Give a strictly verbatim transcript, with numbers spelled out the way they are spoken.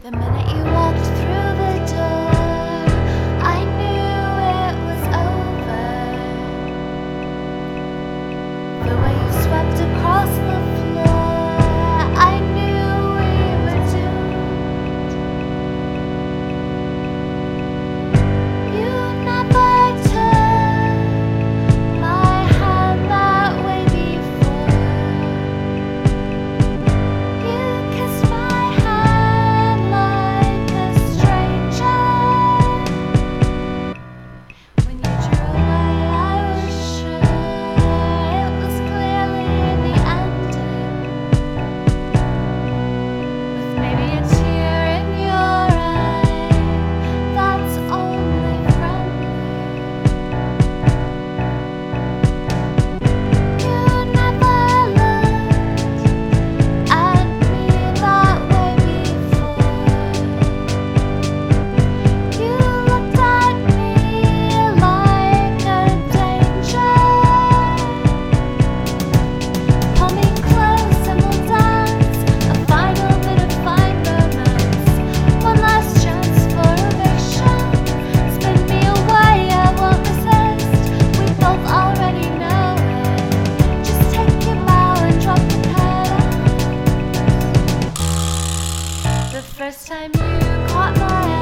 The minute you walked through the door, I knew it was over. The way you swept across the floor, I knew we were doomed. You never took my hand that way before. You kissed my hand like a stranger. When you drew away, I was sure it was clearly the ending. With maybe a tear in your eye that's only friendly. You never looked at me that way before. You looked at me like a danger. Pull me close and we'll dance a final bit of fine romance. One last chance for eviction. Spin me away, I won't resist. We both already know it. Just take your bow and drop the pedal. The first time you caught my eye,